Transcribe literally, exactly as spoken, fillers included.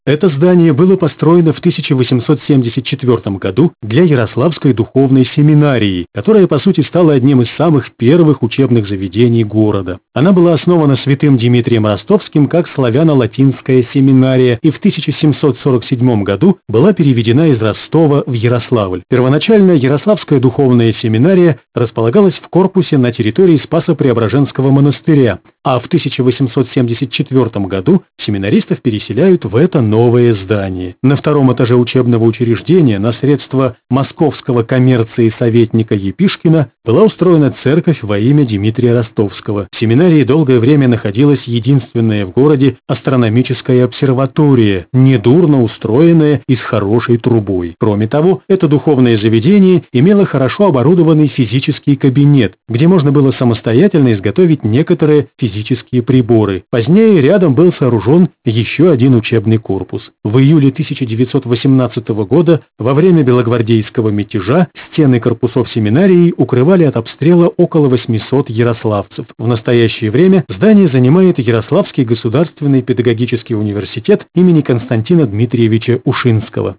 Это здание было построено в тысяча восемьсот семьдесят четвёртом году для Ярославской духовной семинарии, которая по сути стала одним из самых первых учебных заведений города. Она была основана святым Дмитрием Ростовским как славяно-латинская семинария и в тысяча семьсот сорок седьмом году была переведена из Ростова в Ярославль. Первоначально Ярославская духовная семинария располагалась в корпусе на территории Спасо-Преображенского монастыря, а в тысяча восемьсот семьдесят четвёртом году семинаристов переселяют в это новое здание. На втором этаже учебного учреждения на средства московского коммерции советника Епишкина была устроена церковь во имя Дмитрия Ростовского. В семинарии долгое время находилась единственная в городе астрономическая обсерватория, недурно устроенная и с хорошей трубой. Кроме того, это духовное заведение имело хорошо оборудованный физический кабинет, где можно было самостоятельно изготовить некоторые физические приборы. Позднее рядом был сооружен еще один учебный корпус. В июле тысяча девятьсот восемнадцатого года во время белогвардейского мятежа стены корпусов семинарии укрывали от обстрела около восьмисот ярославцев. В настоящее время здание занимает Ярославский государственный педагогический университет имени Константина Дмитриевича Ушинского.